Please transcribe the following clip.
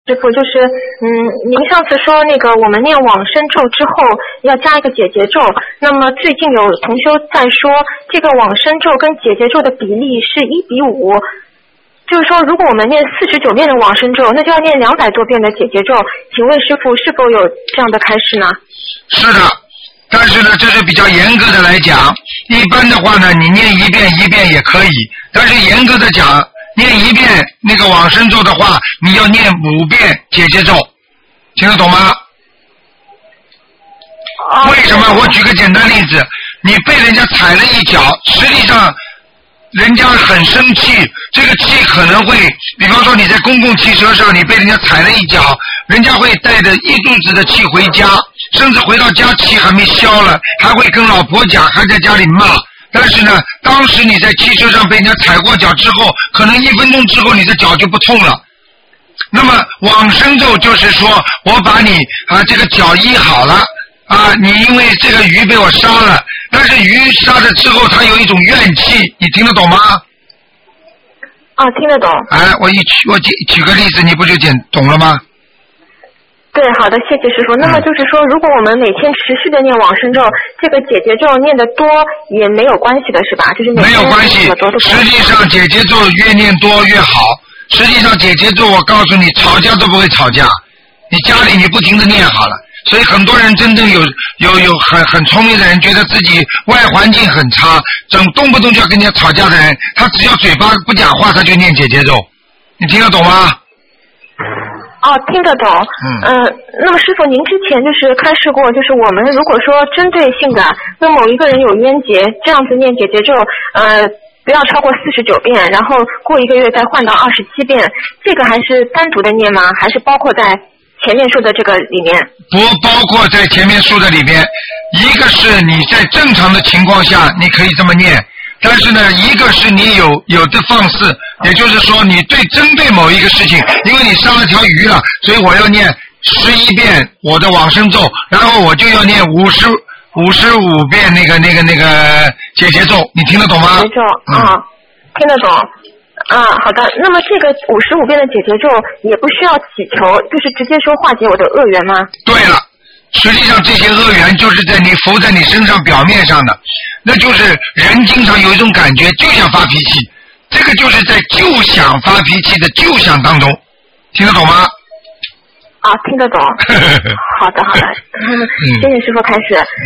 师傅，就是您上次说那个我们念往生咒之后要加一个解结咒，那么最近有同修在说这个往生咒跟解结咒的比例是1:5，就是说如果我们念49遍的往生咒，那就要念200多遍的解结咒，请问师傅是否有这样的开示呢？ 是的，但是呢这是比较严格的来讲，一般的话呢你念1遍1遍也可以，但是严格的讲念1遍那个往生咒的话，你要念5遍解结咒，听得懂吗？为什么？我举个简单例子，你被人家踩了一脚，实际上人家很生气，这个气可能会，比方说你在公共汽车上你被人家踩了一脚，人家会带着一肚子的气回家，甚至回到家气还没消了，还会跟老婆讲，还在家里骂。但是呢，当时你在汽车上被人家踩过脚之后，可能1分钟之后你的脚就不痛了。那么往生咒就是说我把你这个脚医好了你因为这个鱼被我杀了，但是鱼杀了之后它有一种怨气，你听得懂吗？ 听得懂。 我举个例子，你不就懂了吗？ 对，好的，谢谢师傅。那么就是说，如果我们每天持续的念往生咒，这个解结咒念得多也没有关系的是吧？就是每天没有关系，实际上解结咒越念多越好。实际上解结咒我告诉你，吵架都不会吵架，你家里你不停的念好了。所以很多人真正有很聪明的人，觉得自己外环境很差，动不动就要跟人家吵架的人，他只要嘴巴不讲话，他就念解结咒，你听得懂吗？ 听得懂。那么师傅，您之前就是开示过，就是我们如果说针对性的跟某一个人有冤结，这样子念解结咒，不要超过49遍，然后过1个月再换到27遍，这个还是单独的念吗？还是包括在前面说的这个里面？ 不包括在前面说的里面，一个是你在正常的情况下你可以这么念，但是呢，一个是你有的放肆，也就是说你针对某一个事情，因为你杀了条鱼了，所以我要念11遍我的往生咒，然后我就要念55遍那个解结咒，你听得懂吗？ 解结咒听得懂。好的。那么这个55遍的解结咒也不需要祈求，就是直接说化解我的恶缘吗？ 对了，实际上这些恶缘就是浮在你身上表面上的，那就是人经常有一种感觉就想发脾气，这个就是在就想发脾气的就想当中，听得懂吗？ 听得懂。好的，谢谢师傅开始。